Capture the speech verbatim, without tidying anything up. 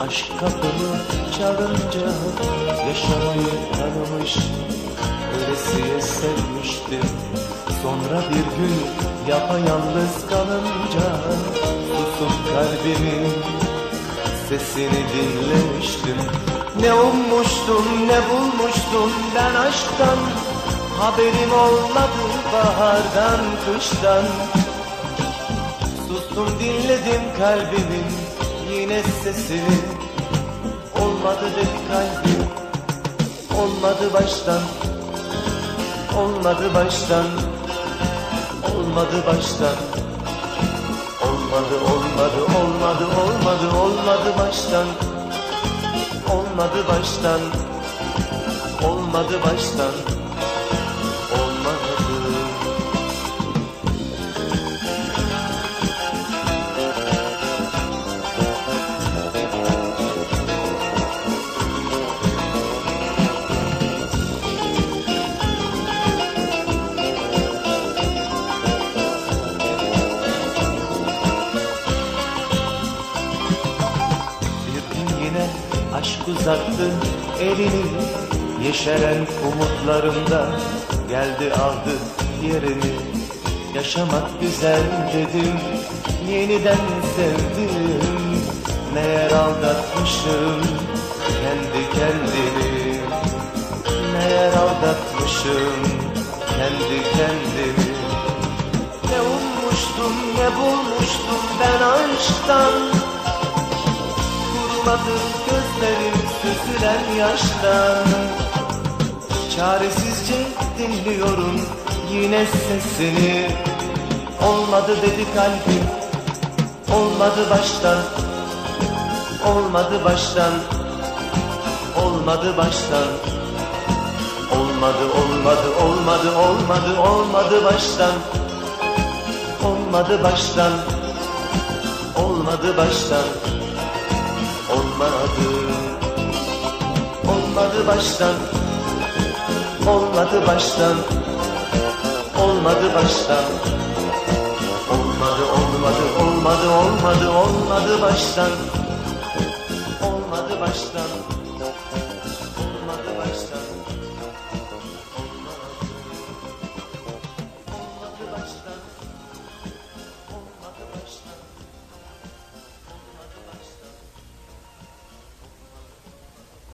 Aşk kapımı çalınca yaşamayı tanımış, ölesiye sevmiştim. Sonra bir gün yapayalnız kalınca susup kalbimin sesini dinlemiştim. Ne ummuştum, ne bulmuştum ben aşktan, haberim olmadı bahardan, kıştan. Sustum, dinledim kalbimin yine sesini. Olmadı dedi kalbim, olmadı baştan, olmadı baştan, olmadı baştan. Olmadı, olmadı, olmadı, olmadı, olmadı baştan. Olmadı baştan, olmadı baştan, olmadı. Aşk uzattı elini, yeşeren umutlarımda geldi aldı yerini. Yaşamak güzel dedim, yeniden sevdim. Meğer aldatmışım kendi kendimi, meğer aldatmışım kendi kendimi. Ne ummuştum, ne bulmuştum ben aşktan, kurumadı gözlerim süzülen yaştan. Çaresizce dinliyorum yine sesini. Olmadı dedi kalbim, olmadı baştan, olmadı baştan, olmadı baştan. Olmadı, olmadı, olmadı, olmadı, olmadı baştan, olmadı baştan, olmadı baştan. Olmadı, olmadı baştan, olmadı baştan, olmadı baştan. Olmadı, olmadı, olmadı, olmadı, olmadı baştan, olmadı baştan.